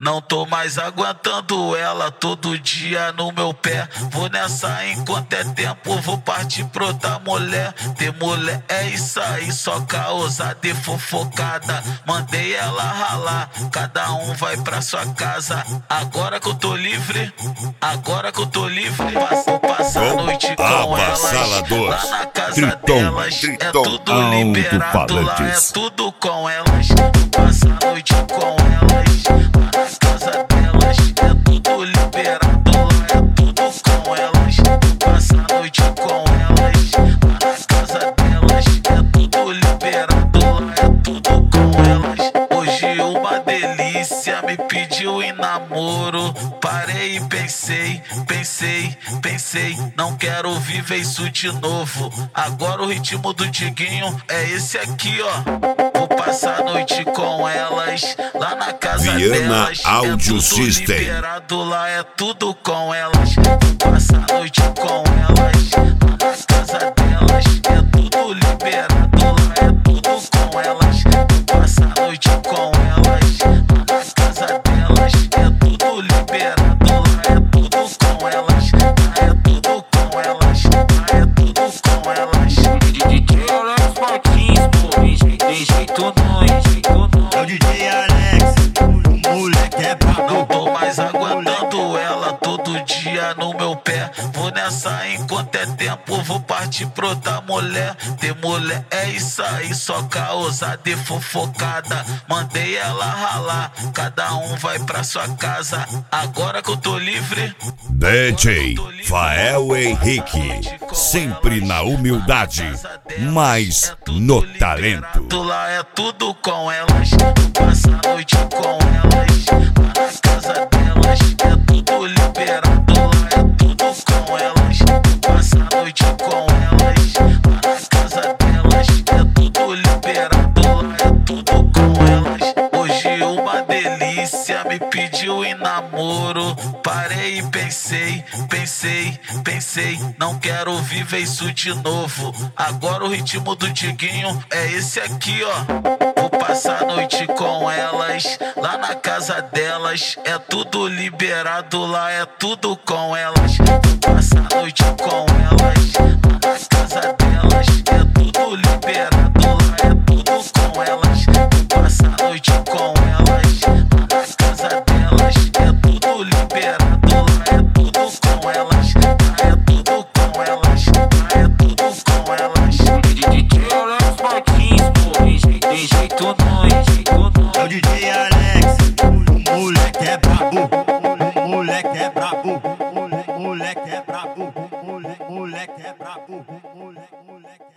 Não tô mais aguentando ela todo dia no meu pé. Vou nessa enquanto é tempo, vou partir pra outra mulher. Ter mulher é isso aí, só causada e fofocada. Mandei ela ralar, cada um vai pra sua casa. Agora que eu tô livre, vou passar a noite com elas. Lá na casa delas, é tudo liberado, lá é tudo com elas. Vou passar a noite com elas. Casa delas, é tudo liberado, lá é tudo com elas. Passa a noite com elas, lá na casa delas, é tudo liberado, lá é tudo com elas. Hoje uma delícia me pediu em namoro. Parei e pensei, não quero viver isso de novo. Agora o ritmo do Diguinho é esse aqui, ó. Vou passar a noite com elas, lá na casa Viana delas, Audio é tudo System. liberado, lá é tudo com elas. Vou passar a noite com elas, lá na casa delas, é tudo liberado, lá é tudo com elas. Vou passar a noite com elas, lá na casa delas, é tudo liberado, lá é tudo com elas, lá é tudo com elas, lá é tudo com elas. DJ Alex Martins, pô, tem jeito não. É o DJ Alex, o moleque é brabo. Não tô mais aguentando ela todo dia no meu pé. Vou nessa enquanto é tempo, vou partir pra outra mulher. Ter mulher é isso aí, só causada e fofocada. Mandei ela ralar, cada um vai pra sua casa. Agora que eu tô livre, DJ Fael Henrique, sempre na humildade, mas no talento. lá é tudo com elas. Passa a noite com elas, lá na casa delas, é tudo liberado, lá é tudo com elas. Passa a noite com elas, lá na casa delas, é tudo liberado, lá é tudo com elas. Hoje uma delícia me pediu em namoro. Parei e pensei, não quero viver isso de novo. Agora o ritmo do Diguinho é esse aqui, ó. Vou passar a noite com elas, lá na casa delas, é tudo liberado, lá é tudo com elas. Vou passar a noite com elas, lá na casa delas, é tudo liberado, lá é tudo com elas. Vou passar a noite com elas, lá na casa delas, é tudo liberado, lá é tudo com elas, lá é tudo com elas, lá é tudo com elas. DJ Alex Martins, pô, tem jeito não. É o DJ Alex, o moleque é brabo. O moleque é brabo. O moleque é brabo. O moleque é brabo. O moleque é brabo.